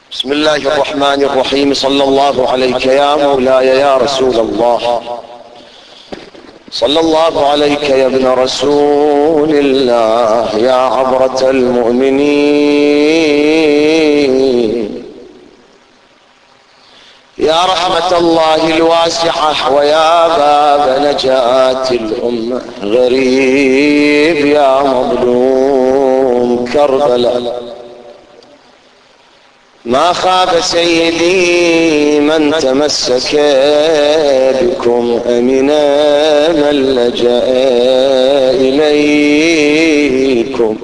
بسم الله الرحمن الرحيم. صلى الله عليك يا مولاي يا رسول الله، صلى الله عليك يا ابن رسول الله، يا عبرة المؤمنين، يا رحمة الله الواسعة، ويا باب نجاة الأمة. غريب يا مظلوم كربلاء، ما خاب سيدي من تمسك بكم، أمنا من لجأ إليكم.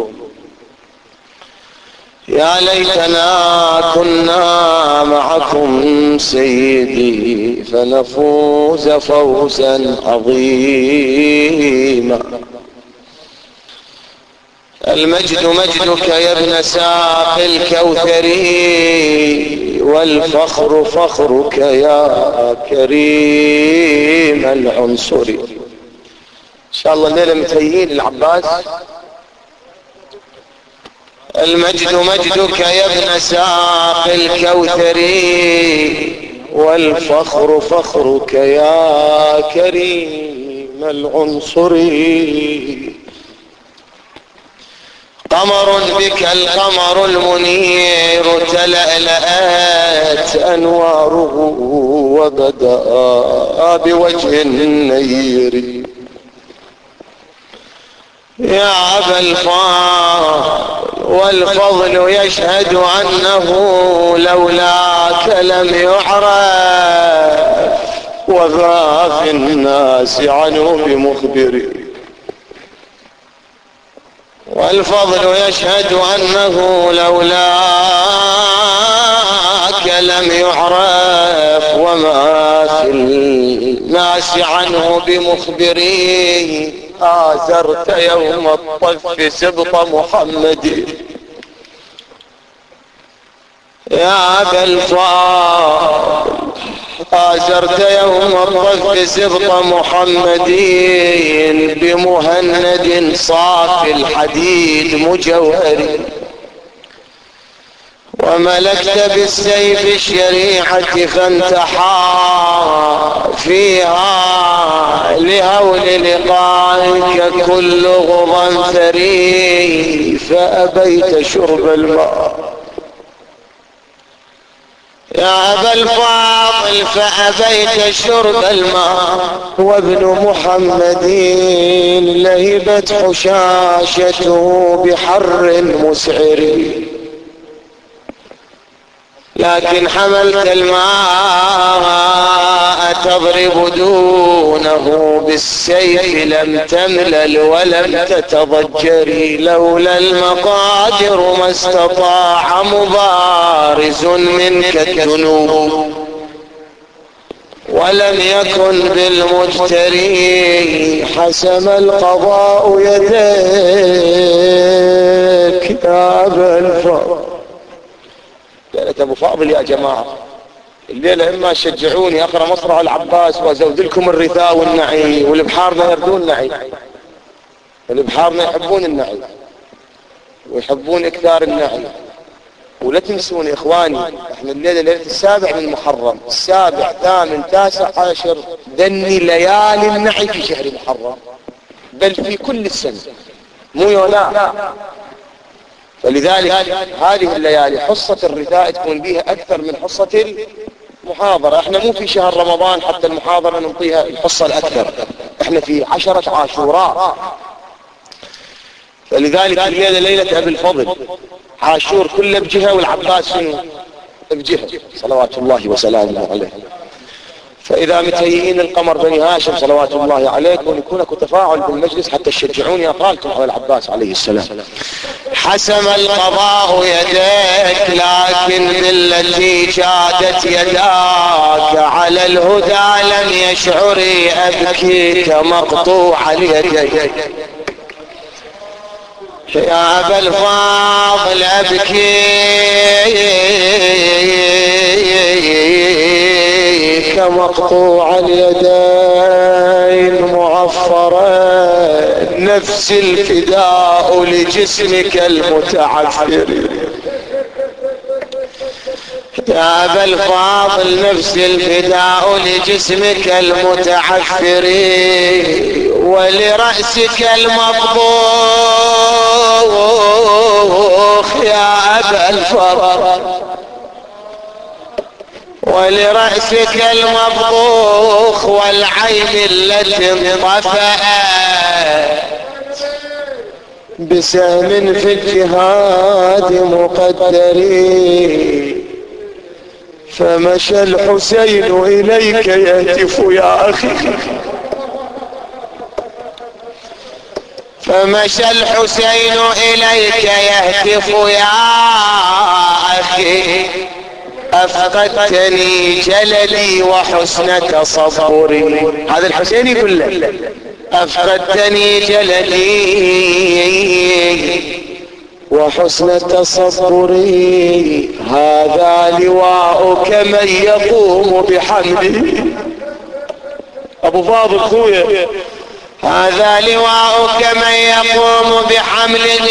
يا ليتنا كنا معكم سيدي، فنفوز فوزا عظيما. المجد مجدك يا ابن ساق الكوثري، والفخر فخرك يا كريم العنصري. ان شاء الله الليلة متهيئين للعباس. المجد مجدك يا ابن ساق الكوثري، والفخر فخرك يا كريم العنصري. قمر بك القمر المنير، تلألأت أنواره، وبدأ بوجه النير. يا أبا الفضل والفضل يشهد أنه لولاك لم يعرف، وغاف الناس عنه بمخبري. والفضل يشهد أنه لولاك لم يعرف، وما في الناس عنه بمخبري. آثرت يوم الطف سبط محمد، يا أبا الفضل آزرت يوم الطف سبط محمد، بمهند صاف الحديد مجوهر. وملكت بالسيف الشريعة، فانتحى فيها لهول لقائك كل غضنفري، فأبيت شرب الماء. يا أبا الفاضل فأبيت شرب الماء، وابن محمد لهبت حشاشته بحر مسعر. لكن حملت الماء تضرب دونه بالسيف، لم تملل ولم تتضجري. لولا المقادر ما استطاع مبارز منك الذنوب، ولم يكن بالمجتري. حسم القضاء يديك يا أبا الفضل. ليلة أبو فاضل يا جماعة، الليلة إما شجعوني أقرأ مصرع العباس وأزود لكم الرثاء والنعي، والبحارنا يردون النعي. البحارنا يحبون النعي ويحبون إكثار النعي. ولا تنسون يا إخواني، إحنا الليلة ليلة 7 من محرم، 7 8 9 10 ذني ليالي النعي في شهر محرم، بل في كل السنة، مو يولا. فلذلك هذه الليالي حصة الرثاء تكون بها أكثر من حصة المحاضرة. احنا مو في شهر رمضان حتى المحاضرة نعطيها الحصة الأكثر، احنا في 10 عاشوراء. فلذلك الليلة ليلة أبي الفضل، عاشور كله بجهة والعباس شنو بجهة، صلوات الله وسلامه عليه. فإذا متهيئين القمر بني هاشم صلوات الله عليكم، يكون اكو تفاعل بالمجلس حتى تشجعوني أقرأ لكم على العباس عليه السلام. حسم القضاء يديك، لكن بالتي جادت يداك على الهدى لم يشعري. أبكيك مقطوع اليدين يا أبا الفاضل، أبكيك مقطوع اليدين معفرة. نفس الفداء لجسمك المتعفر. يا أبا الفاضل نفس الفداء لجسمك المتعفر ولرأسك المطبوخ يا أبا الفضل ولرأسك المطبوخ والعين التي انطفأت بسهم في الجهاد مقدرين فمشى الحسين إليك يهتف يا أخي فمشى الحسين إليك يهتف يا أخي أفقدتني جللي وحسن تصبري. هذا الحسين يقول له أفقدتني جللي وحسن تصبري هذا لواءك من يقوم بحمده. أبو فاضل خويا هذا لواءك من يقوم بحمله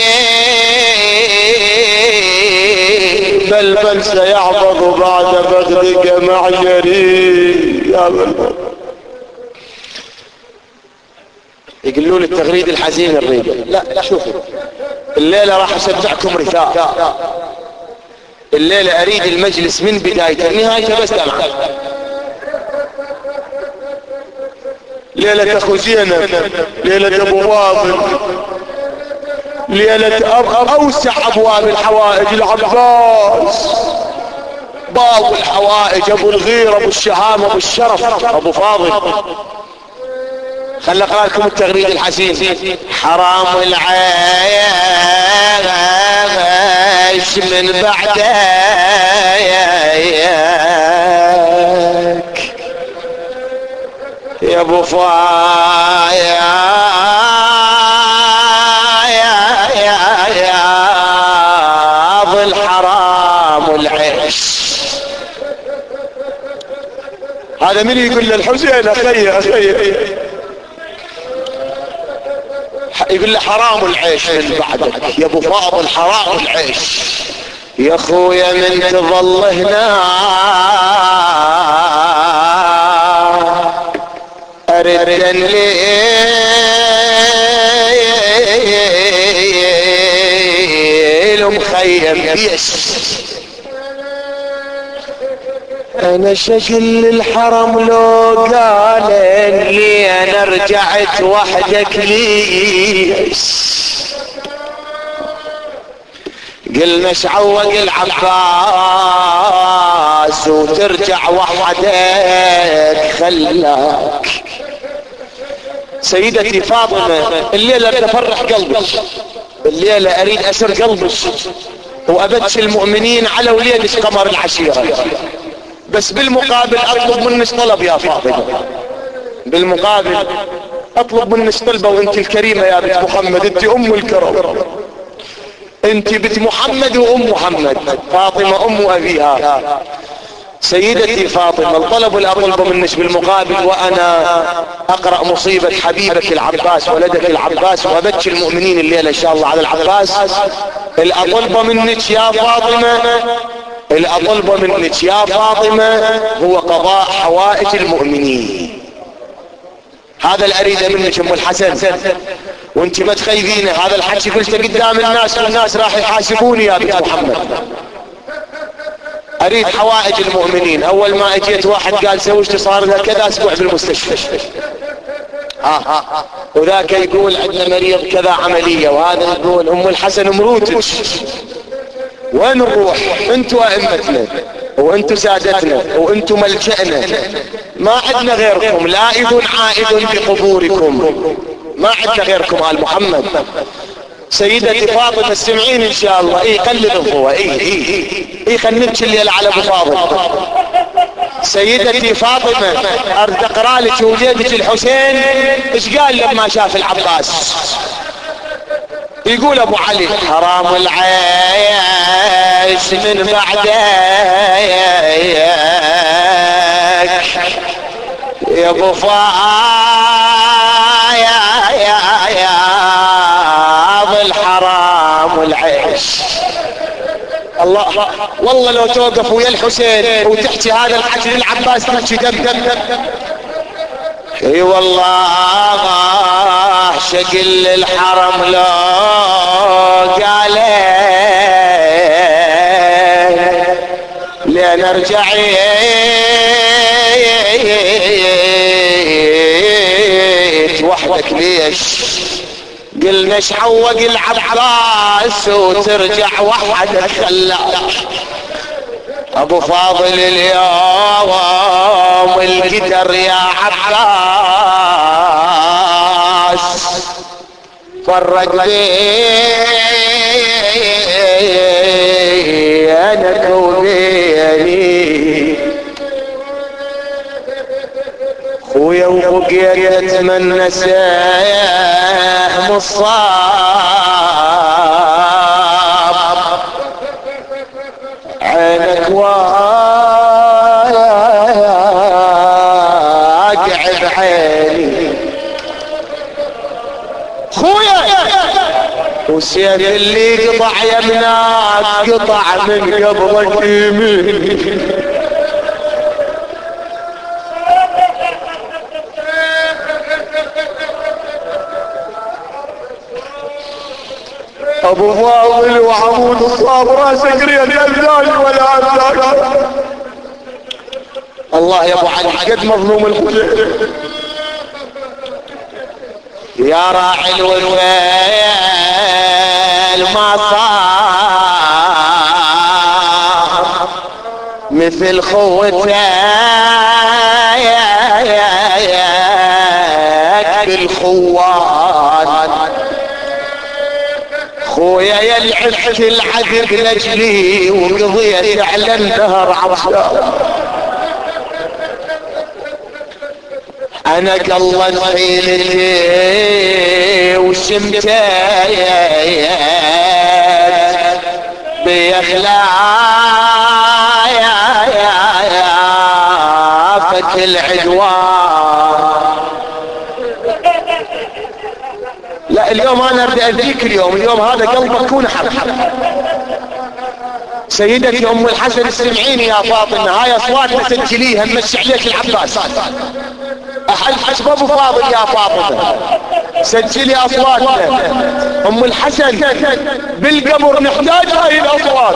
بل سيعبر بعد بغدك معجري يا بل. يقولوا لي التغريد الحزين الريبة. لا شوفوا الليلة راح أسبعكم رثاء. الليلة أريد المجلس من بدايته لنهايته بس دمعة. ليلة أخو زينب، ليلة أبو فاضل، ليلة أوسع أبواب الحوائج العباس، باب الحوائج أبو الغير أبو الشهامة أبو الشرف أبو فاضل. خل اقرا لكم التغريد الحزين. حرام العيش من بعدك يا ابو فاضل حرام العيش. هذا من يقول للحسين اخي يقول له حرام العيش من بعدك يا ابو فاضل حرام العيش يا اخويا من تظل هنا ارد لي المخيم انا شكل الحرم لو قال لي انا رجعت وحدك ليش قلنا شعوق العباس وترجع وحدك خلاك. سيدتي فاطمة الليلة تفرح قلبك، الليلة اريد اسر قلبك وابدش المؤمنين على وليدش قمر العشيرة، بس بالمقابل اطلب منك طلب يا فاطمة، بالمقابل اطلب منك طلبة وانت الكريمة يا بنت محمد، انت ام الكرم، انت بنت محمد وام محمد، فاطمة ام ابيها. سيدتي فاطمة الطلب اللي اطلبه منك بالمقابل وانا اقرأ مصيبة حبيبك العباس ولدك العباس وابتش المؤمنين الليلة ان شاء الله على العباس، اللي اطلبه منك يا فاطمة، اللي اطلبه منك يا فاطمة هو قضاء حوائج المؤمنين. هذا اللي اريده منك ام الحسن، وانت ما تخيبينه. هذا الحكي قلته قدام الناس والناس راح يحاسبوني يا بنت محمد. اريد حوائج المؤمنين. اول ما اجيت واحد قال زوجتي صار لها كذا اسبوع بالمستشفى، وذاك يقول عندنا مريض كذا عملية، وهذا يقول ام الحسن مروتك. وين نروح؟ انتوا ائمتنا وانتوا سادتنا وانتوا ملجأنا، ما عندنا غيركم، لائذ عائد بقبوركم، ما عندنا غيركم آل محمد. سيدتي فاطمة السمعين ان شاء الله. قلب هو خلنبكي الليلة على ابو فاضل. سيدتي فاطمة ارد اقرا لك وليدك الحسين ايش قال لما شاف العباس. يقول ابو علي حرام العيش من بعدك يا ابو فاضل حرام العيش. الله والله لو توقف ويا الحسين وتحكي هذا الحكي للعباس تحكي دم. اي والله شكل الحرم لو قال لين ارجع وحدك ليش؟ قلنا شعوق العباس وترجع وحدك خلاك. ابو فاضل اليوم القدر يا عباس فرق بينك وبيني خويا وبقيت اتمنى سهم الصاب عينك واقع بعيني خويا وسيف اللي قطع يمناك قطع من قبلك يمين. ابو فاضل وعمود الصاب راسك ريال يبداني ولا عبداك. الله يا ابو علي قد مظلوم الحسين يا راعي الويل ما صار مثل خوتك بالخوات. خويا يا العفت العذب لجلي وقضيت على النهر عطشان. انا قلت حيلتي وشمتيت بإخلاف العدوان. لا اليوم انا اريد اذيك اليوم هذا قلبك كون حب. سيدتي ام الحسن اسمعيني يا فاطمه هاي اصواتنا سجليها نمشي عليك العباس. احد حسب ابو فاضل يا فاطمه سجلي اصواتنا. ام الحسن بالقبر نحتاج هاي الاصوات.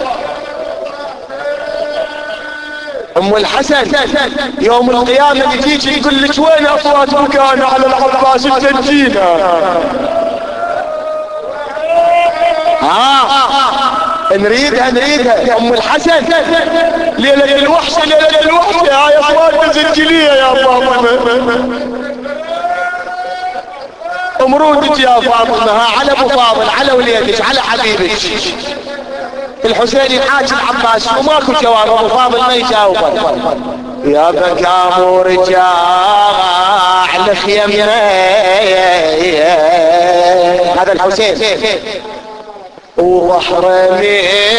ام الحسن يوم القيامه تجيك تقول لك وين اصوات مكانه على العباس تسجينا. نريدها يا ام الحسن. ليلة الوحشة هاي اصوات تسجليها يا فاطمة. امرودك يا فاطمة على ابو فاضل على وليدك على حبيبك. الحسين يحاكي العباس وماكو جواب ابو فاضل ما يجاوب. يا بقى مو رجاع لخيمنا هذا الحسين وظهرني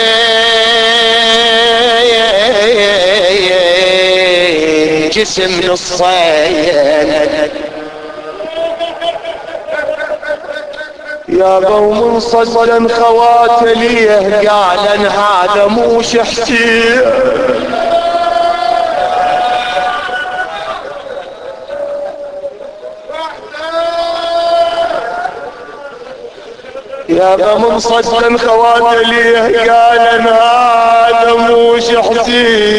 جسم نصين يا قوم صدًا خواتليه قال هذا مو شحتي. يا قوم صدًا خواتليه قال هذا مو شحتي.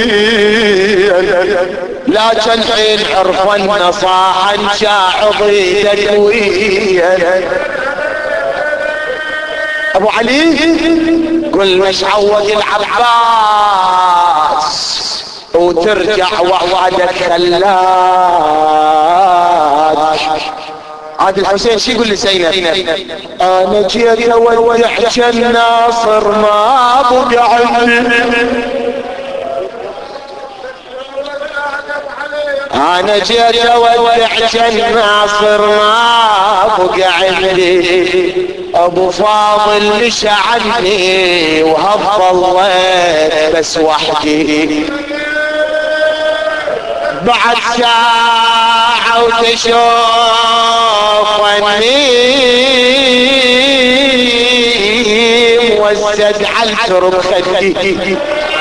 لكن حين عرف النصاحا شاعضي تدويا. ابو علي قل مش عوض العباس وترجع وحدك خلاك. عاد الحسين شي يقول لسينا انا جيت اودعك الناصر ما بقى عندي. انا جيت اودعك الناصر ما بقى عندي. ابو فاضل مشى عني وهضليت بس وحدي. بعد ساعة وتشوفني موزد على الترب خدي.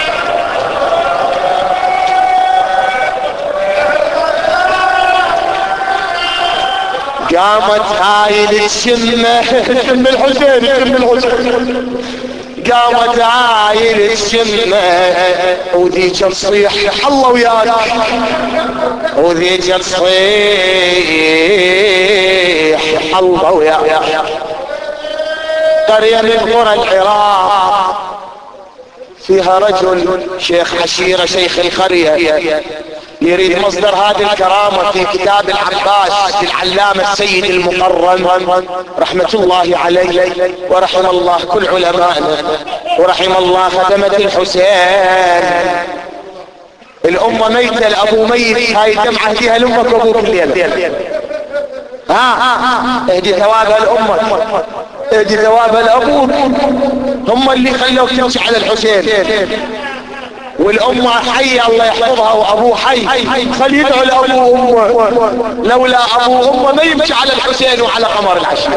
قامت هاي الشمة شم الحسين قامت هاي الشمة وذيك تصيح الله وياك وذيك تصيح الله وياك. قرية من قرى العراق فيها رجل شيخ عشيرة شيخ القرية يريد مصدر هذه الكرامة في كتاب العباس للعلامة السيد المقرن رحمة الله عليه ورحم الله كل علمائنا ورحم الله خدمة الحسين. الأمة ميتة الأبو ميت هاي الدمعة اهديها لأمك وأبوك الليلة اهدي ثوابها الأمة اهدي ثوابها لأبوك هم اللي خلوك تمشي على الحسين. والأمة حية الله يحفظها وأبوه حي خل يدعو لأبوه وأمه لولا أبوه وأمه ما يمشي على الحسين وعلى قمر العشير.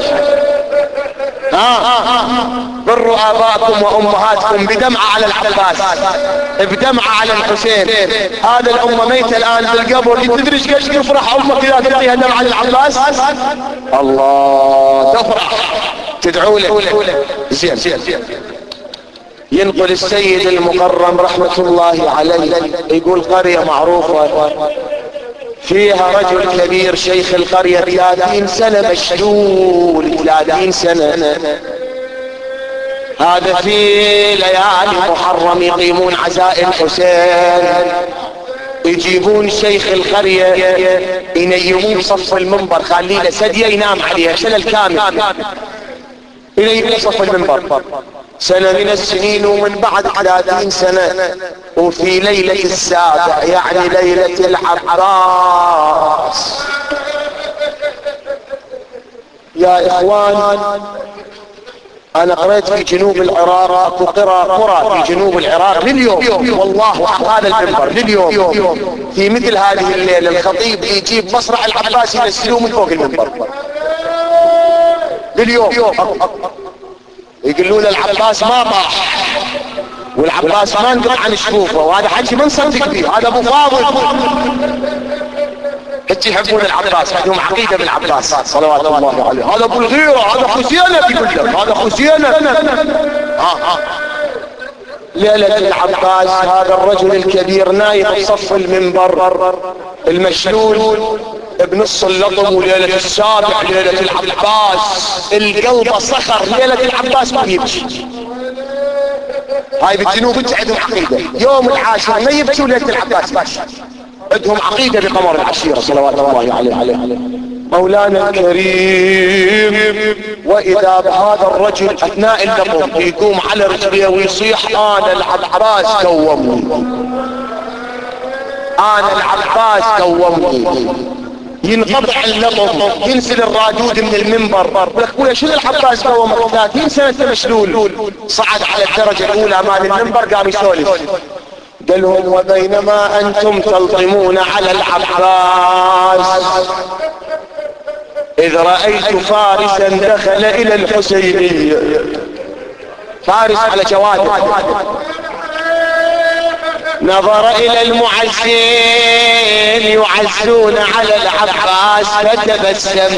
بروا آباءكم وأمهاتكم بدمعة على العباس بدمعة على الحسين. هذا الأمة ميتة الآن بالقبر تدري ايش تفرح أمك إذا تعطيها دمعة على العباس؟ الله تفرح تدعو له. زين ينقل السيد المقرم رحمة الله عليه يقول قرية معروفة فيها رجل كبير شيخ القرية 30 سنة مشلول 30 سنة. هذا في ليالي محرم يقيمون عزاء الحسين يجيبون شيخ القرية ينيمون صف المنبر خليه له سدية ينام عليها سنة الكامل ينيمون صف المنبر سنة من السنين ومن بعد 30 سنة وفي ليلة السابع يعني ليلة العباس. يا إخوان أنا قريت في جنوب العراق أكو قرى في جنوب العراق لليوم والله حق هذا المنبر لليوم في مثل هذه الليلة الخطيب يجيب مصرع العباس ينزلوه من فوق المنبر لليوم يقولون العباس ما طاح والعباس ما انقطع عن شفوفه وهذا حكي ما نصدق فيه هذا ابو فاضل هيك يحبون العباس عندهم عقيده بالعباس صلوات الله عليه. هذا ابو الغيره هذا خزينه يقول لك هذا خزينه. ليله العباس هذا الرجل الكبير نايم بصف المنبر المشلول بنص اللطم وليلة السابع ليلة العباس القلب صخر ليلة العباس ما يبكي. هاي بالجنوب عندهم عقيدة يوم العاشر ما يبكي وليلة العباس عندهم عقيدة بقمر العشيرة صلوات الله عليه. مولانا الكريم واذا بهذا الرجل اثناء اللطم يقوم على رجليه ويصيح انا العباس قومني انا العباس قومني. ينقطع اللطم ينزل الرادود من المنبر يقول شنو العباس قومك 30 سنة مشلول. صعد على الدرجة الاولى امام المنبر قام يسولف قال لهم وبينما انتم تلطمون على العباس اذ رأيت فارسا دخل الى الحسينية. فارس على جواده نظر الى المعزين يعزون على العباس فتبسم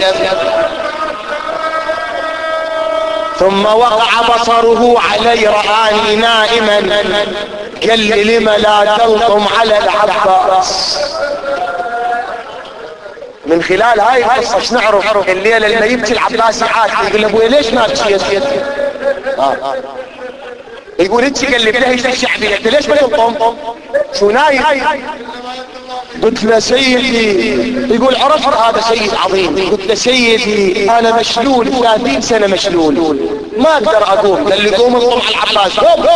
ثم وقع بصره علي رآني نائما قال لي لم لا تلطم على العباس. من خلال هاي القصة نعرف الليلة لما يبكي العباس يعاتب يقول له ابوي ليش ما تبكي يا سيدي؟ يقول انت قال لي بلهجة الشعبية انت ليش ما تلطم؟ شو نايم؟ قلت له سيدي يقول عرفت هذا سيد عظيم. قلت له سيدي انا مشلول 30 سنة مشلول ما اقدر اقوم. قال لي قوم انطم على العباس.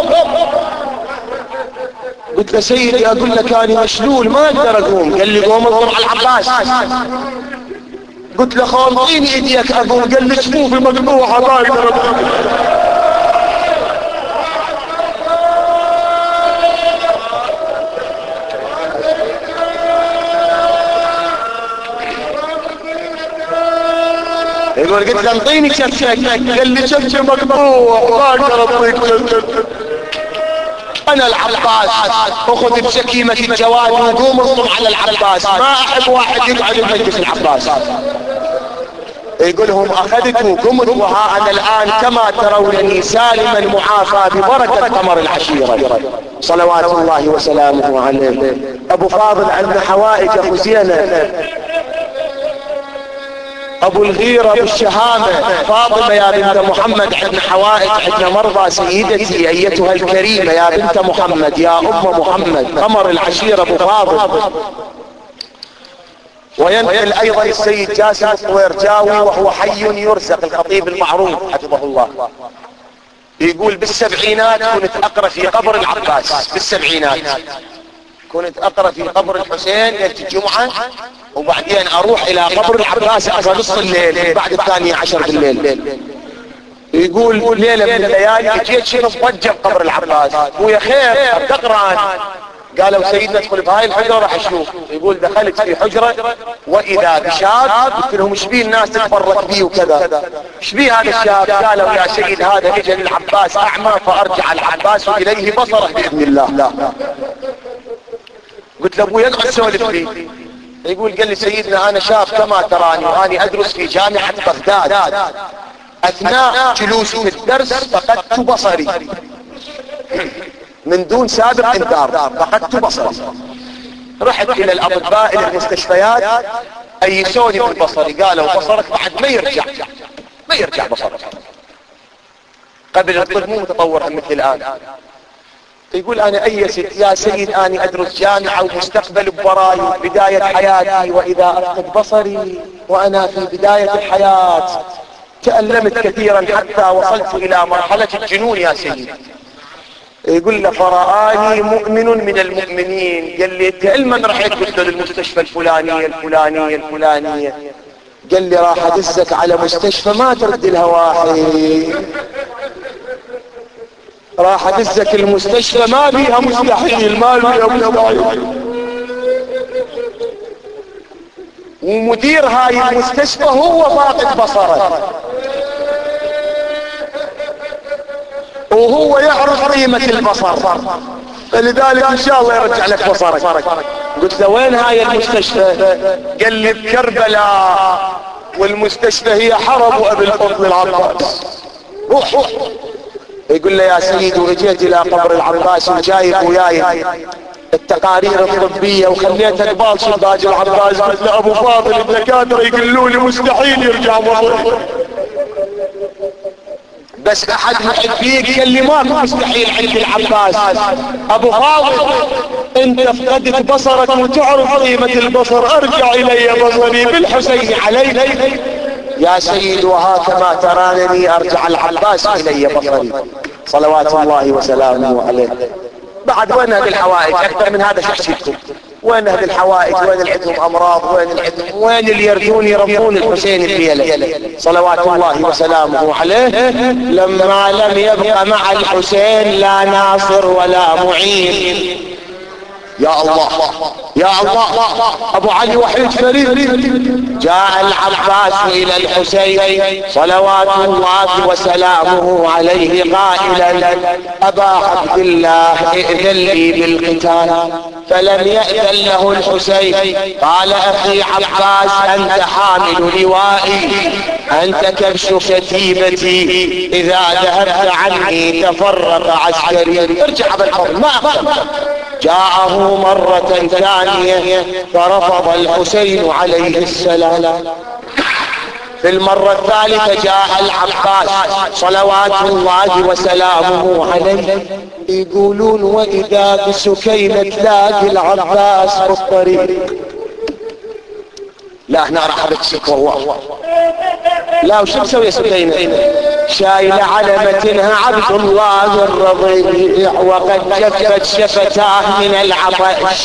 قلت له سيدي اقول لك انا مشلول ما اقدر اقوم. قال لي قوم انطم على العباس. قلت له خالطيني ايديك اقوم. قال لي شفوفي مقطوعة ما اقدر اقوم. يقول قلت له انطيني شفشك، قال لي شفشك مقطوع ما اقدر اعطيك شفشك. انا العباس اخذ بشكيمة الجواد وقوم اصطم على العباس، ما احب واحد يقعد بمجلس العباس. يقولهم اخذت وقمت وها انا الان كما ترونني سالما معافى ببركة قمر العشيرة صلوات الله وسلامه عليه. ابو فاضل عندنا حوائج اخو زينة، ابو الغيرة بالشهامة فاطمة يا بنت محمد عندنا حوائج، عندنا مرضى سيدتي ايتها الكريمة يا بنت محمد يا ام محمد قمر العشيرة ابو فاضل. وينقل ايضا السيد جاسم الطويرجاوي وهو حي يرزق الخطيب المعروف حفظه الله، يقول بالسبعينات كنت اقرأ في قبر العباس، بالسبعينات كنت اقرأ في قبر الحسين ليلة الجمعة، وبعدين اروح الى قبر العباس اقرأ نصف الليل بعد 12 بالليل. يقول ليلة من الليالي جيت شنف ضجة بقبر العباس، ويا خير تقرأ، قالوا سيدنا ادخل بهاي الحجرة راح اشوف. يقول دخلت في حجرة واذا بشاب، قلت لهم ايش بيه الناس تتفرق بيه وكذا، ايش بيه هذا الشاب؟ قالوا يا سيد هذا اجى للعباس اعمى فارجع العباس اليه بصره باذن الله. قلت له ابوي اقعد سولف لي. يقول قال لي سيدنا انا شاب كما تراني واني ادرس في جامعة بغداد، اثناء جلوسي في الدرس فقدت بصري من دون سابق انذار، فقدت بصري. رحت الى الاطباء الى المستشفيات ايسوني بالبصري، قالوا بصرك بعد ما يرجع بصرك، قبل الطب مو متطور مثل الان. يقول انا ايست يا سيد اني ادرس جامعة ومستقبل بوراي بداية حياتي، واذا افقد بصري وانا في بداية الحياة تألمت كثيرا حتى وصلت الى مرحلة الجنون يا سيد. يقول له فرآني مؤمن من المؤمنين، قال لي انت علما رحت قلت له للمستشفى الفلانية قال لي راح ادزك على مستشفى ما ترد الهواحي، راح ادزك المستشفى ما بيها مستحيل، ما بيها مستحيل. ومدير هاي المستشفى هو فاقد بصره وهو يعرف قيمة البصر، فلذلك ان شاء الله يرجع لك بصرك. قلت له وين هاي المستشفى؟ قال لي بكربلاء، والمستشفى هي حرم وابي الفضل العباس. روح. يقول له يا سيدي واجيت الى قبر العباس وجايب وياي التقارير الطبية وخليتها قبال شباك العباس. قلت له ابو فاضل الدكاترة يقولوا لي مستحيل يرجع بصري، بس احد محبيك قال لي ماكو مستحيل عند العباس. ابو فاضل انت فقدت بصرك وتعرف قيمة البصر، ارجع الي بصري بالحسين عليك يا سيد، وهكما ترانني ارجع العباس الي بصري صلوات الله وسلامه عليه. بعد وين هذه الحوائج؟ اكثر من هذا شخصيتكم. وين هذه الحوائج؟ وين اللي عندهم امراض؟ وين اللي يرجون يربون الحسين الليلة صلوات الله وسلامه عليه؟ لما لم يبق مع الحسين لا ناصر ولا معين. يا الله يا الله، ابو علي وحيد فريد. جاء العباس الى الحسين صلوات الله وسلامه عليه قائلا ابا عبد الله ائذن لي بالقتال، فلم يأذن له الحسين. قال اخي عباس انت حامل لوائي، انت كبش كتيبتي، اذا ذهبت عني تفرق عسكري. ارجع بالفضل ما أقدر. جاءه مرة ثانية فرفض الحسين عليه السلام. في المرة الثالثة جاء العباس صلوات الله وسلامه عليه. يقولون وإذا بسكينة تلاقي العباس بالطريق. لا هنا راح بكسك والله. لا وش مسوي سكينة؟ شايل علمتها عبد الله الرضيع وقد جفت شفتاه من العطش.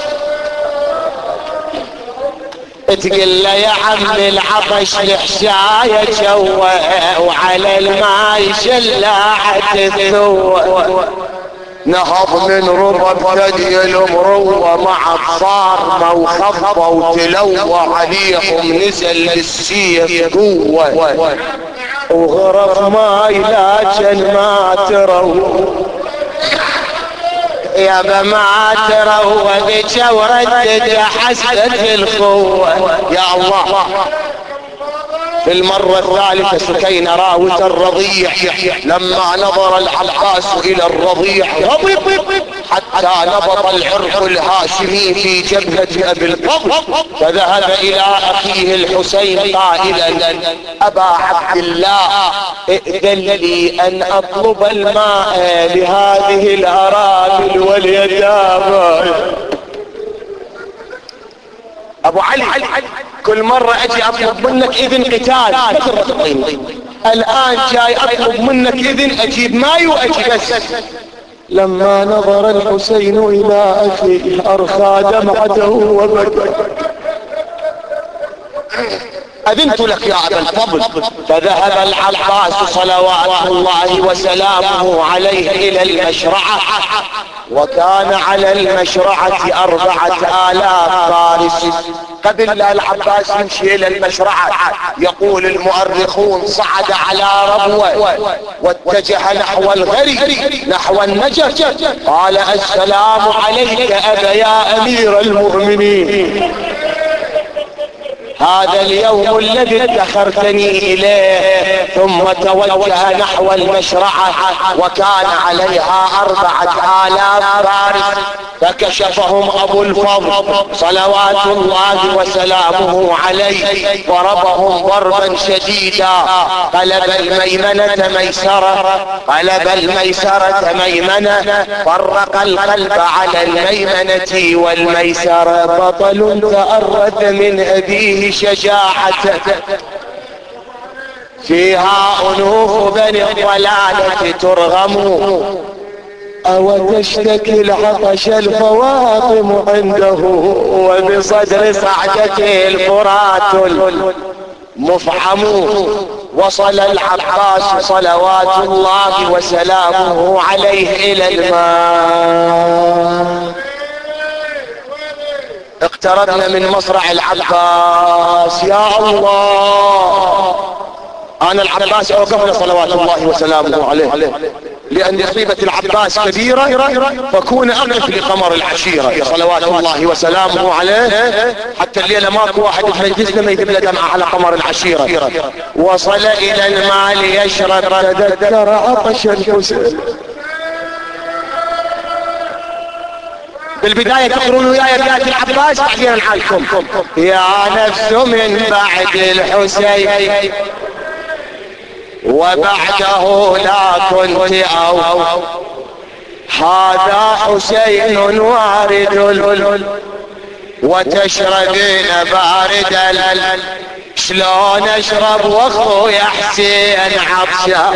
تقول له يا عم العطش لحشاية جوه وعلى الماي شلاعة الثوى. نهض من ربب ثدي المروة مع صارمة وخفة وتلوى عليهم نزل بالسيف قوة وغرف ماي لكن ما تروا يا ما تروا بك وردد حسبت الخوة يا الله. في المرة الثالثة سكينة راوت الرضيع لما نظر العباس الى الرضيع غضب حتى نبض العرق الهاشمي في جبهة ابي الفضل، فذهب الى اخيه الحسين قائلا ابا عبد الله ائذن لي ان اطلب الماء لهذه الارامل واليتامى. ابو علي كل مرة اجي اطلب منك اذن قتال الان جاي اطلب منك اذن اجيب ماي واجي بس. لما نظر الحسين الى اخيه ارخى دمعته وبكى. اذنت لك يا ابا الفضل. فذهب العباس صلوات الله وسلامه عليه الى المشرعة، وكان على المشرعة 4000 فارس. قبل لا العباس يمشي الى المشرعة يقول المؤرخون صعد على ربوة واتجه نحو الغري نحو النجف، قال السلام عليك ابا يا امير المؤمنين، هذا اليوم الذي ادخرتني اليه. ثم توجه نحو المشرعة وكان عليها 4000 فارس، فكشفهم ابو الفضل صلوات الله وسلامه عليه ضربهم ضربا شديدا، قلب الميمنة ميسرة، قلب الميسرة ميمنة، فرق القلب على الميمنة والميسرة. بطل تأرث من ابيه شجاعة فيها أنوف بني الضلالة ترغم، أو تشتكي العطش الفواطم عنده، وبصدر صعدته الفرات المفحم. وصل العباس صلوات الله وسلامه عليه إلى الماء. اقتربنا من مصرع العباس. يا الله، انا العباس اوقفنا صلوات الله وسلامه عليه، لان مصيبة العباس كبيرة فكون اقف لقمر العشيرة صلوات الله وسلامه عليه، حتى الليلة ماكو واحد في مجلسنا ما يجيب له دمعة على قمر العشيرة. وصل الى الماء ليشرب، تذكر عطش الحسين. بالبداية تقرون وياي ابيات العباس بعدين نعالكم. يا نفس من بعد الحسين وبعده لا كنت او هذا حسين وارد وتشربين بارد، شلون اشرب واخويا حسين عطشان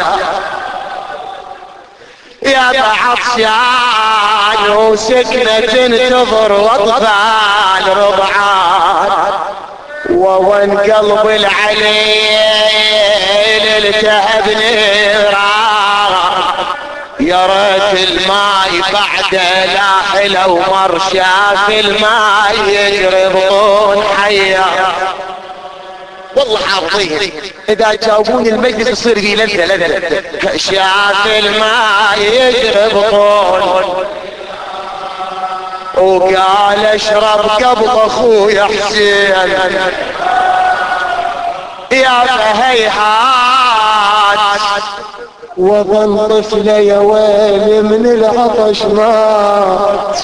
يا بعطشان وسكنة تنتظر واطفال رضعان، ووين قلب العليل التهب نيران، يا ريت الماي بعد لاحل ومرشاف الماي يجري بطون حيا. والله حافظين اذا جاوبوني المجلس يصير في لذة شاف الماء يجري بطون، وقال اشرب قبل اخويا حسين يا فهيهات، وظل طفل يا ويلي من العطش مات.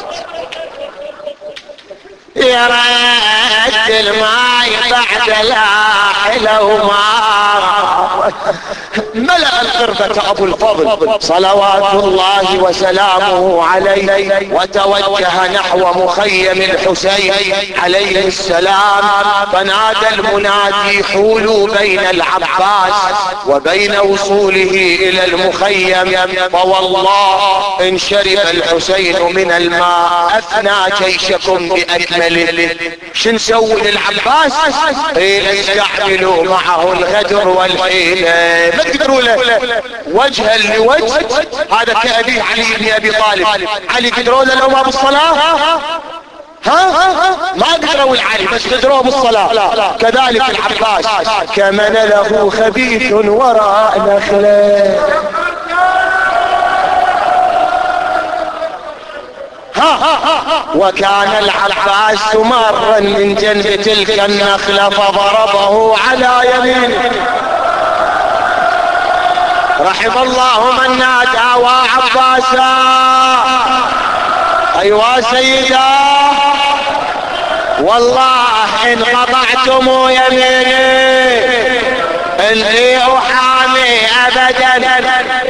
يا ريت الماي بعد لاحله وما ملأ القربة ابو الفضل صلوات الله وسلامه عليه، وتوجه نحو مخيم الحسين عليه السلام، فنادى المنادي حولوا بين العباس وبين وصوله الى المخيم، فوالله ان شرب الحسين من الماء افنى جيشكم باكمله. شو نسوي للعباس؟ قيل استعملوا معه الغدر والحيل له، ما تقدروا له وجها لوجه. هذا كأبيه علي بن أبي طالب. علي قدروا له لو ما بالصلاة؟ ما قدروا العلي بس قدروا بالصلاة. كذلك العباس كمن له خبيث وراء نخله. وكان العباس مارا من جنب تلك النخلة فضربه على يمينه. رحم الله من نادى وعباسا. ايوا سيدا والله ان قطعتم يميني اني احامي ابدا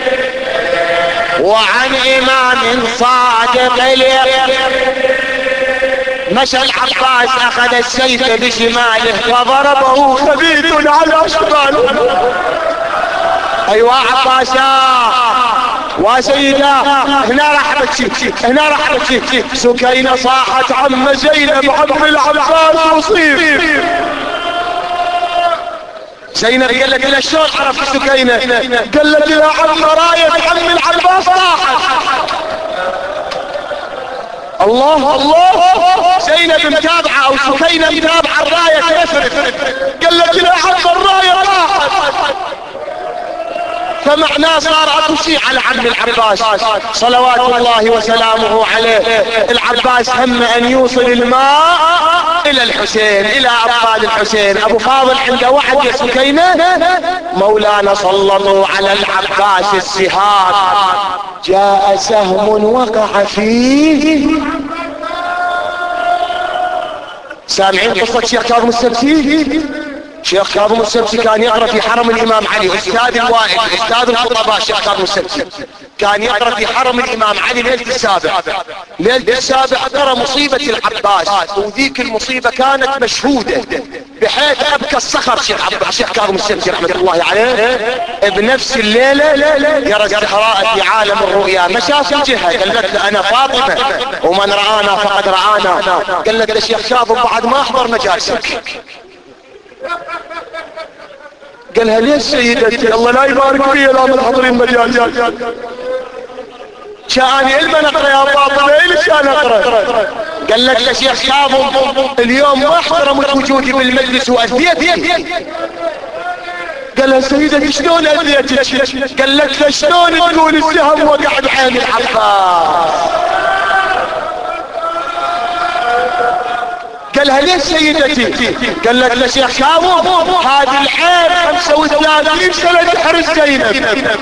وعن امام صادق اليقين. مشى العباس اخذ السيف بشماله فضربه خبيث على شماله. ايوا عباسا وسيدا هنا راح بتشي، هنا راح بتشي. سكينة صاحت عم زينب عم العباس مصيب. زينب قالت لها شلون عرفت سكينة؟ قالت لها عم راية عم العباس طاحت. الله الله. زينب متابعة او سكينة متابعة الراية تفرف. قالت لها عم الراية طاحت. فمعناه صار اكو شيء على عم العباس صلوات الله وسلامه عليه. العباس هم ان يوصل الماء الى الحسين، الى اطفال الحسين. ابو فاضل عنده وعد يا سكينة. مولانا سلطوا على العباس السهام. جاء سهم وقع فيه. سامعين قصة شيخ كاظم السبسي؟ شيخ كاظم السبسي كان يقرأ في حرم الامام علي، استاذ الوائل استاذ الخطباء. شيخ كاظم السبسي كان يقرأ في حرم الامام علي ليلة السابع. ليلة السابع قرأ مصيبة العباس، وذيك المصيبة كانت مشهودة بحيث ابكى الصخر. شيخ كاظم السبسي رحمة الله عليه بنفس الليلة يرى الزهراء في عالم الرؤيا. ما شاف الجهة، قالت له انا فاطمة ومن رآنا فقد رآنا. قالت له شيخ كاظم بعد ما احضر مجالسك. قالها ليش سيدتي؟ الله لا يبارك فيه لا من حضرين مجال. شاني علما اقرا يا فاطمه ليش انا اقرا؟ قالت له شيخ كاظم اليوم ما احترمت وجودي بالمجلس واذيتك. قالها سيدتي شلون اذيتك؟ قالت له شلون تقول السهم وقع بعين العباس؟ قالها ليش سيدتي؟ قالت له شيخ كاظم هذه العين 35 سنة تحرس زينب.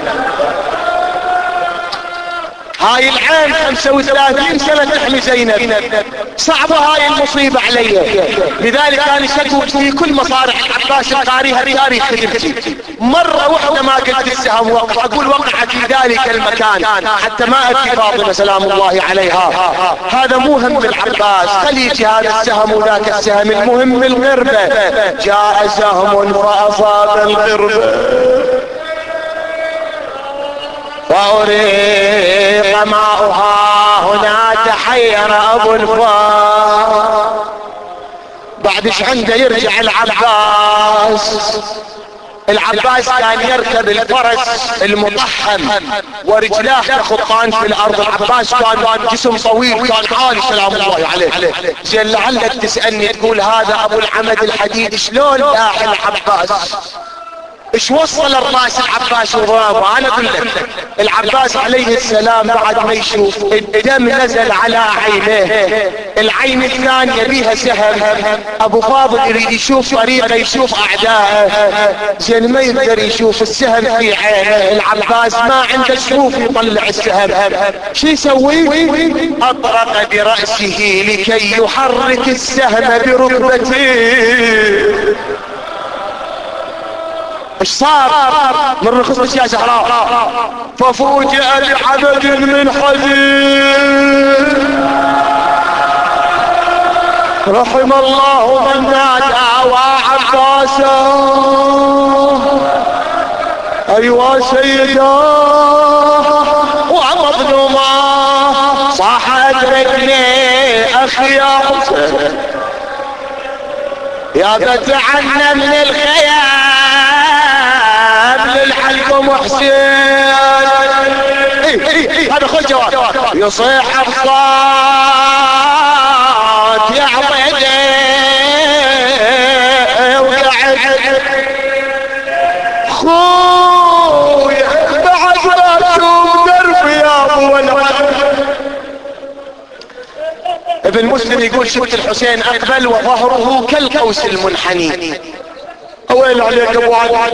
هاي العين 35 سنة تحمي زينب. صعبة هاي المصيبة علي. لذلك انا شكوت في كل مصارح العباس القاريها تاريخ خدمتي. مرة واحدة ما قلت السهم وقع، اقول وقعت في ذلك المكان حتى ما ابكي فاطمة سلام الله عليها. هذا مو هم العباس، خليجي هذا السهم وذاك السهم. المهم الغربة. جاء سهم فأصاب الغربة فأريق ماؤها. هنا تحير أبو الفار. بعد ايش عنده يرجع العباس. العباس كان يركب الفرس المطحن ورجلاه تخطان في الارض. العباس كان جسم طويل كان عالي سلام الله عليه. زين لعلك تسألني تقول هذا ابو العمد الحديد شلون داح العباس؟ ايش وصل الراس العباس وضربه؟ انا اقول لك العباس عليه السلام بعد ما يشوف الدم نزل على عينيه، العين الثانية بيها سهم. ابو فاضل يريد يشوف طريقه يشوف اعدائه، زين ما يقدر يشوف السهم في عينه. العباس ما عنده شوف يطلع السهم. شو يسوي؟ اطرق برأسه لكي يحرك السهم بركبته. ايش صار؟ من رخص يا زهراء. ففوجئ بعدد من حديد. رحم الله من نادى وعباسا. ايوا سيدا ومظلوما صاح ادركني اخي يا حسين يا بتعنا من الخيام للحلقم حسين. هذا خذ جواب. يصيح بصوت يا عبيدي وقعد خويا بعد راسهم درب يا ابو ولد. ابن مسلم يقول شفت الحسين اقبل وظهره كالقوس المنحني. اويل عليك ابو علي،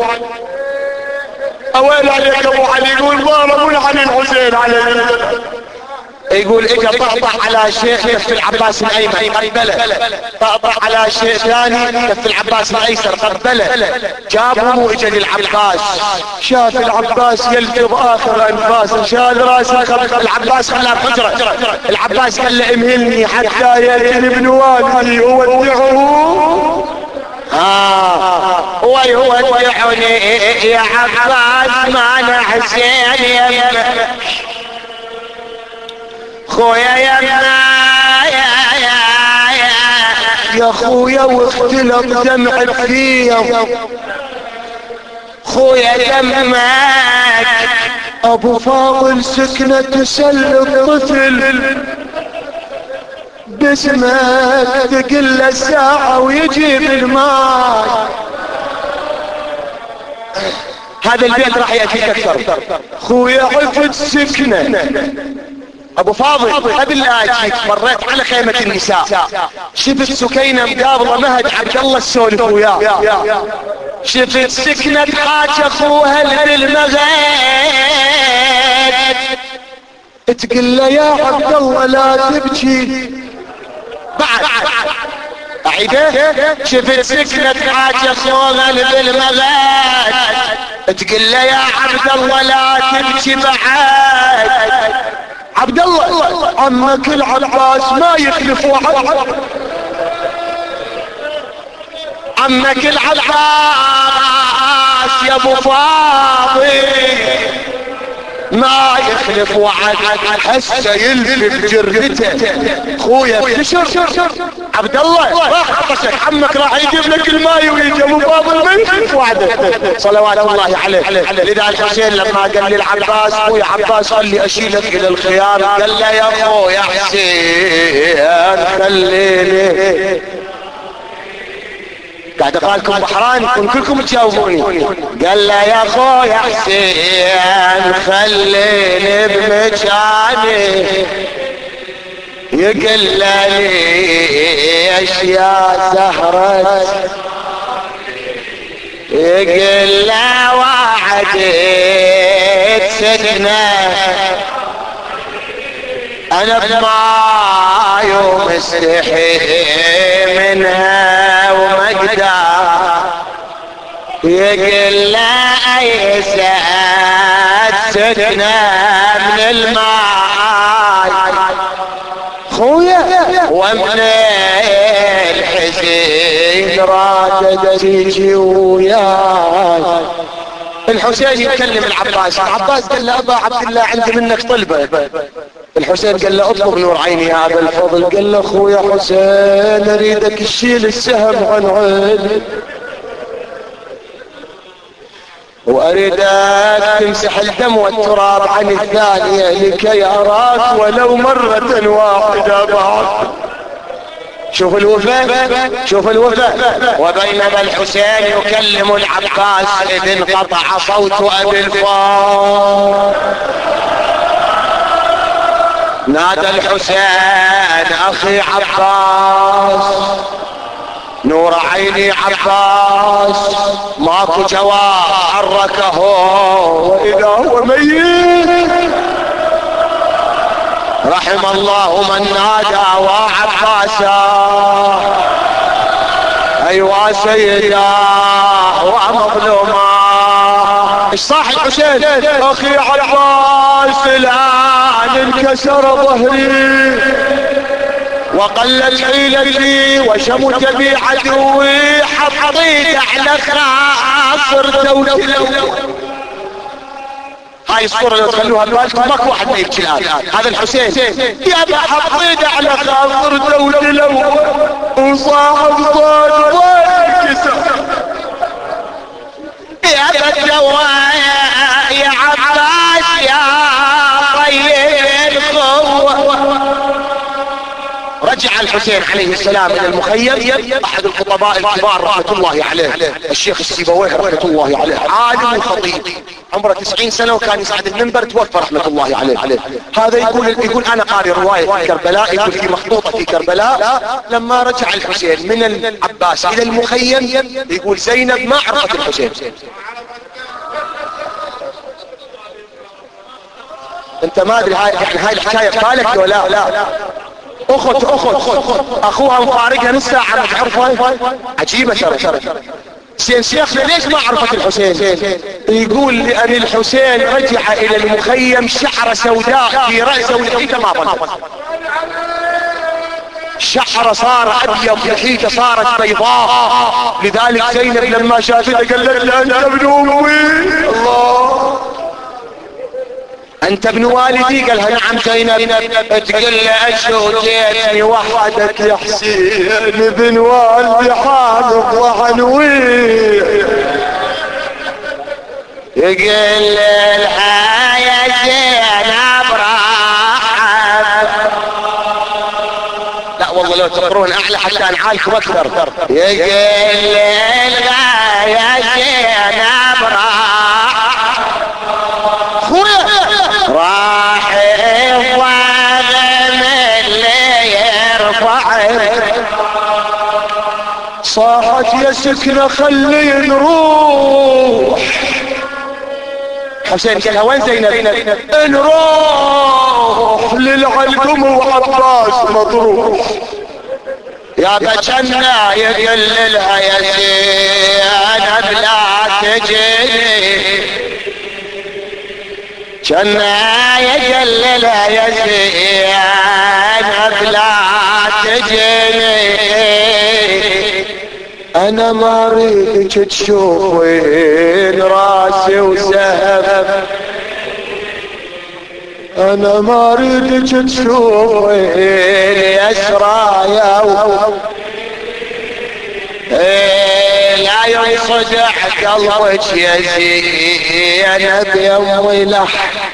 اويل عليك ابو علي. يقول ضارب منحني الحسين عليه. يقول اجا طعطع على شيء كف العباس الايمن قبله، طعطع على شيء ثاني كف العباس الايسر قبله. جابهم واجا للعباس، شاف العباس يلفظ اخر انفاسه، شال راسه العباس خلاه بحجره. العباس قال له امهلني حتى ياتي ابن والدي اودعه. ويودعني يا عباس ما انا حسين يا خويا يا خويا واختلط دمعك فيا خويا دمك. ابو فاضل سكنة تسل الطفل باسمك تقل الساعة ويجيب الماء. هذا البيت راح يأتيك اكثر. خويا عفت سكنة ابو فاضل قبل لا اجيك مريت على خيمة النساء، شفت سكينة مقابلة مهد عبد الله السولف وياه، شفت سكنة حاج اخوها بالمغيب تقول له يا عبد الله لا تبكي. بعد اعيده. شفت سكنة حاج اخوها بالمغيب تقول له يا عبد الله لا تبكي. بعد عبد الله عمك العباس ما يخلف وعد، عمك العباس يا ابو فاضل ما يخلف وعد، هسه يلفف جرته. خويا ابتشر عبد الله راح عطشك، عمك راح يجيب لك الماي ويجي ابو فاضل ما يخلف وعده صلوات الله عليه. لذا الحسين لما قال لي العباس خويا عباس قال لي اشيلك الى الخيام، قال له يا خويا حسين خليني. قاعد اقرالكم بحراني كلكم تجاوبوني. قال له يا خويا حسين خليني بمكاني. يقول لي اشياء سهرت، يقول له وعدت سكنة انا بما يوم استحي منها ومقدر. يقول له ايسات سكنة من الماء خويا ومن الحزين راتد تيجي وياي. الحسين يكلم العباس قال له ابا عبد الله عندي منك طلبة. الحسين قال له اطلب نور عيني يا ابا الفضل. قال له اخويا حسين اريدك تشيل السهم عن عيني واريدك تمسح الدم والتراب عن الثانية لكي اراك ولو مرة واحدة بعد. شوف الوفاء شوف الوفاء. وبينما الحسين يكلم العباس اذ انقطع صوت ابي الفضل. نادى الحسين اخي عباس نور عيني عباس ماكو جواب حركه واذا هو ميت. رحم الله من نادى وعباسا ايوا سيدا ومظلوما. ايش صاح الحسين اخي عباس الان انكسر ظهري وقلت حيلتي وشمت بي عدوي حطيت على خاصر توتلو. هاي الصورة لو تخلوها ببالكم ماكو واحد ما يبكي الآن. هذا الحسين يا حطيت على خاصر توتلو وصاحب صوت وانكسر يا الجوال رجع الحسين عليه السلام الى المخيم، احد الخطباء الكبار رحمة الله عليه الشيخ السيبويه رحمة الله عليه، عالم وخطيب عمره 90 سنة وكان يصعد المنبر، توفى رحمة الله عليه. هذا يقول انا قاري رواية في كربلاء، يقول في مخطوطة في كربلاء لما رجع الحسين من العباس الى المخيم، يقول زينب ما عرفت الحسين. انت ما ادري هاي الحكاية قالك ولا لا؟ اخت اخوها مفارقها نص ساعة ما تعرفها، عجيبة ترى. شيخنا ليش ما عرفت الحسين؟ يقول لان الحسين رجع الى المخيم شعر سوداء في رأسه ولحيته ما ظنت، شعره صار ابيض لحيته صارت بيضاء، لذلك زينب لما شافته قالت له انت ابن امي. الله، انت ابن والدي؟ قالها نعم زينب. تقول له اشو جيتني وحدك يا حسين، ابن والدي حاضر وعنوي. يقول لها يا زينب راحت، لا والله لو تقرون اعلى حتى نعالكم اكثر. يقول لها يا زينب راحت راح الظالم اللي يرفعك، صاحت يا سكنة خلي نروح. حسين قالها وين زينب؟ نروح للعلقم وعباس مطروح. يا بجنة يقول لها يا زينب لا تجيني، جنة يجللها يا زينب لا تجيني، انا ما اريدك تشوفين راسي وسهم، انا ما اريدك تشوفين يسرايا لا ينصدع قلبك يا زينب يا امي لح.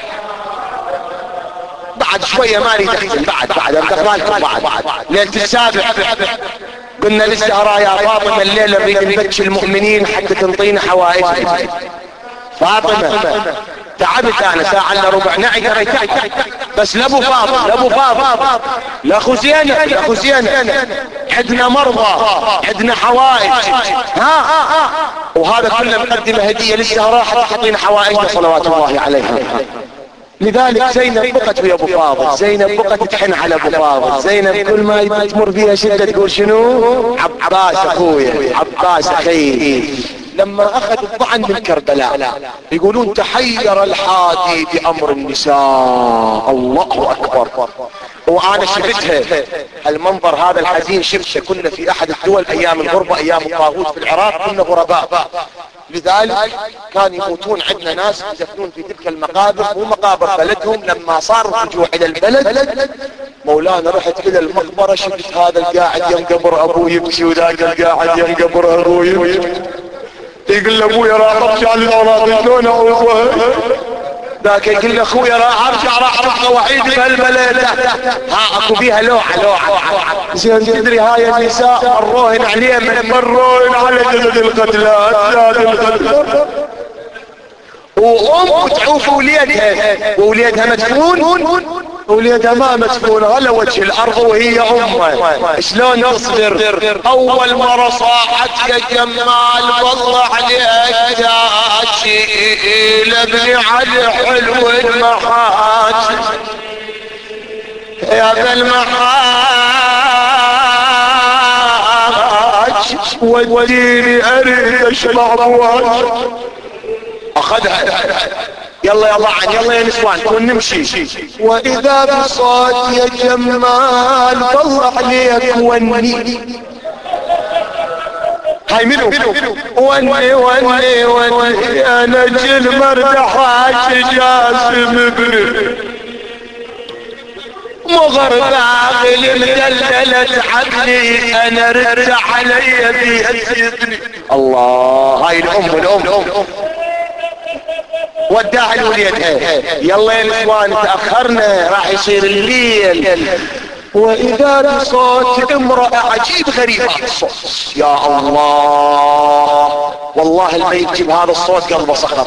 بعد شوية ما اريد اختم، بعد اقرالكم بعد ليلة السابع قلنا للزهراء يا فاطمة الليلة نريد نبكي المؤمنين حتى تنطينا حوائجهم. فاطمة تعبت انا ساعة الا ربع نعي بس لابو فاطمة لاخو زينب عندنا مرضى عندنا حوائج، وهذا كله مقدمة هدية للزهراء حتى تعطينا حوائجنا صلوات الله عليها. لذلك زينب بقت ويا ابو فاضل، زينب بقت تحن على ابو فاضل، زينب كل ما تمر فيها شدة تقول شنو؟ عباس اخويا، عباس اخي. لما اخذ الطعن من كربلاء يقولون تحير الحادي بامر النساء، الله اكبر. وانا شفتها المنظر هذا الحزين، شفته كنا في احد الدول ايام الغربة ايام الطاغوت في العراق، كنا غرباء، لذلك كان يموتون عندنا ناس يدفنون في تلك المقابر مو مقابر بلدهم. لما صار الرجوع الى البلد مولانا رحت الى المقبرة، شفت هذا القاعد ينقبر ابوه يبكي وذاك القاعد ينقبر ابوه يبكي، يقول له ابويا راح ارجع للاولاد شلون اعوضها، ذاك يقول له اخويا راح ارجع راح ابقى وحيد بهالبلد. اكو بيها لوعة زين تدري هاي النساء الروهن عليه من الروهن على جسد القتلى، وام تعوف ووليدها مدفون، وليدها ما مدفون على وجه الارض وهي امه. شلون تصبر؟ اول مرة صاحت يا جمال والله عليك تاجي لابني علي حلو المحاج، يا ذا المحاج وديني اريد اشبع بواج. اخذها يلا يا ضعن يلا يا نسوان كون نمشي. واذا بصوت يا جمال والله عليك وني، هاي منو؟ وني انا جل مردحاش جاسم برد مغر باغل مدللت عقلي انا رد علي بيهزدني. الله، هاي الام وداها الوليد. يلا يا نسوان تأخرنا راح يصير الليل. واذا بصوت امرأة عجيب غريب هذا الصوت. يا الله، والله اللي يجيب هذا الصوت قلبه صخر.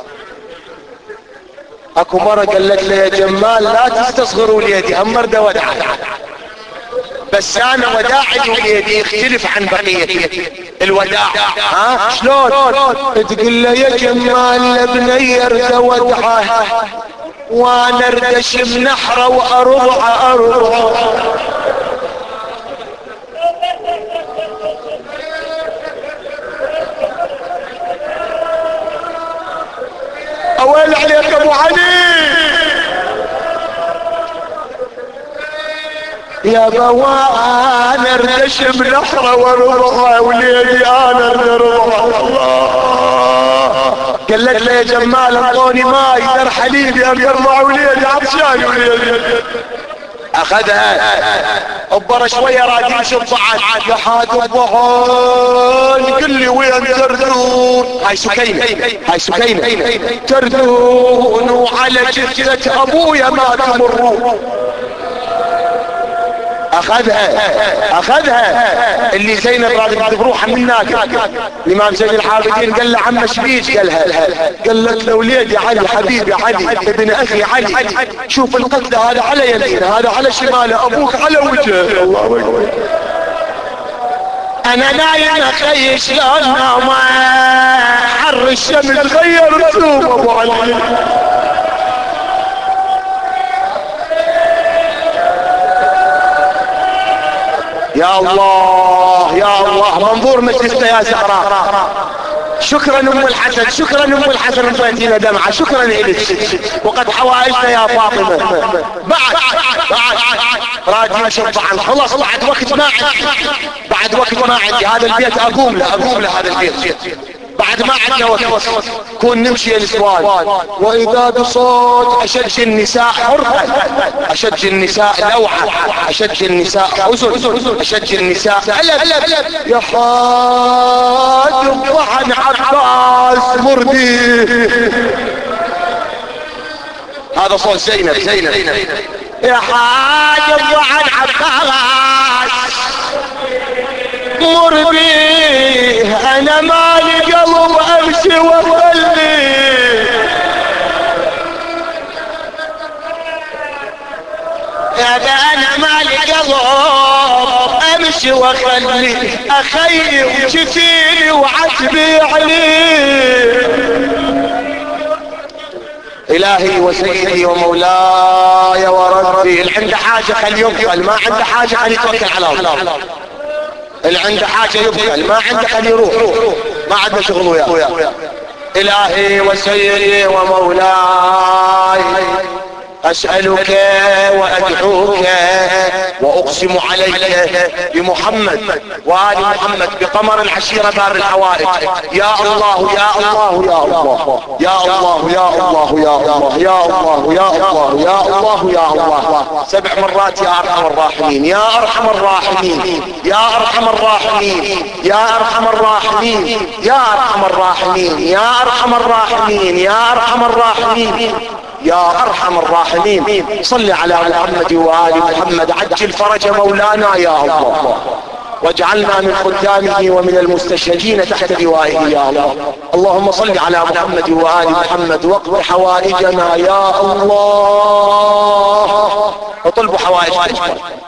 اكو مرة قالت لي يا جمال لا تستصغروا ليدي، هم مرده وداعي، بس انا وداعي وليدي يختلف عن بقية الوداع. ها شلون؟ تقول له يا جمال ابني يرد ودعه وانا اردش بنحره وارضعه اويل عليك ابو علي يا بوا انا اردش بنحره وارضعه وليدي انا ارضعه. الله قالت له يا جمال اعطوني ماي در حليبي ابي ارضع وليدي عطشان وليدي. اخذها ابر شويه راد يشرب بعد يا حاج الضحون قل لي وين تردون. هاي سكينه تردون وعلى جثة ابويا ما تمرون. اخذها اللي زينب راد بروحها من هناك. الامام زين العابدين قال له عم شبيك؟ قالت له وليدي علي حبيبي علي ابن اخي علي، شوف القتل هذا على يمينه هذا على شماله ابوك على وجهه. الله اكبر. انا نايم اخي شلون نام حر الشمس غير رسوم ابو علي. يا الله يا الله منظور مثلنا يا زهراء. شكرا ام الحسن، شكرا ام الحسن انطيتينا دمعة، شكرا لك وقد حوائجنا يا فاطمة. بعد راجي اشرب عن خلص بعد وقت ما عندي، بعد وقت ما عندي هذا البيت اقوم له هذا البيت بعد ما عندنا وقت كون نمشي الاسوان. واذا بصوت اشج النساء حرقة، اشج النساء لوعة، اشج النساء حزن، اشج النساء ألم. يا حاج الضحن عباس مردي. هذا صوت زينب. يا حاج الضحن عباس مر بيه انا مالي قلب امشي واخلي. يا انا مالي قلب امشي واخلي اخي وشفيني وعتبي عليه. الهي وسيدي ومولاي وربي اللي عنده حاجة خليه يبخل، ما عنده حاجة خليه يتوكل على الله. اللي عنده حاجة يبخل، ما عنده خليه يروح، ما عندنا شغل وياه. الهي وسيدي ومولاي اسألك وادعوك واقسم عليك بمحمد وآل محمد بقمر العشيرة بار الحوائج. يا الله يا الله يا الله يا الله يا الله يا الله يا الله يا الله يا الله يا الله 7 مرات يا ارحم الراحمين يا ارحم الراحمين يا ارحم الراحمين يا ارحم الراحمين يا ارحم الراحمين يا ارحم الراحمين يا ارحم الراحمين يا ارحم الراحمين. صل على محمد وآل محمد. عجل فرج مولانا يا الله، واجعلنا من خدامه ومن المستشهدين تحت لوائه يا الله. اللهم صل على محمد وآل محمد واقض حوائجنا يا الله، وطلبوا حوائجكم.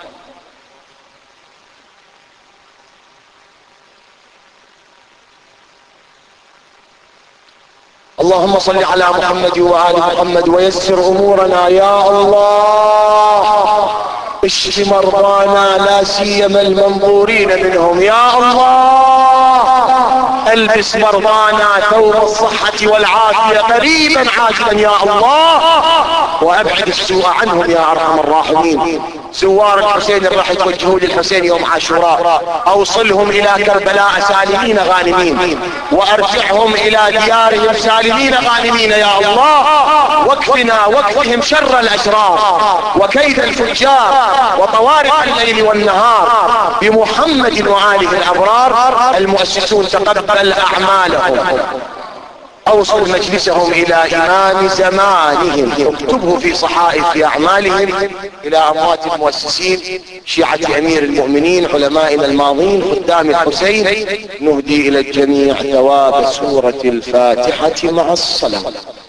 اللهم صل على محمد وآل محمد ويسر امورنا يا الله. اشف مرضانا لا سيما المنظورين منهم يا الله. البس مرضانا ثوب الصحة والعافية قريبا عاجلا يا الله، وابعد السوء عنهم يا ارحم الراحمين. زوار الحسين اللي راح يتوجهوا للحسين يوم عاشوراء اوصلهم الى كربلاء سالمين غانمين، وارجعهم الى ديارهم سالمين غانمين يا الله. واكفنا واكفهم شر الاشرار وكيد الفجار وطوارق الليل والنهار بمحمد وآله الابرار. المؤسسون تقبل اعمالهم، اوصل مجلسهم الى امام زمانهم، اكتبه في صحائف اعمالهم الى اموات المؤسسين شيعة امير المؤمنين علمائنا الماضين خدام الحسين، نهدي الى الجميع ثواب سورة الفاتحة مع الصلوات.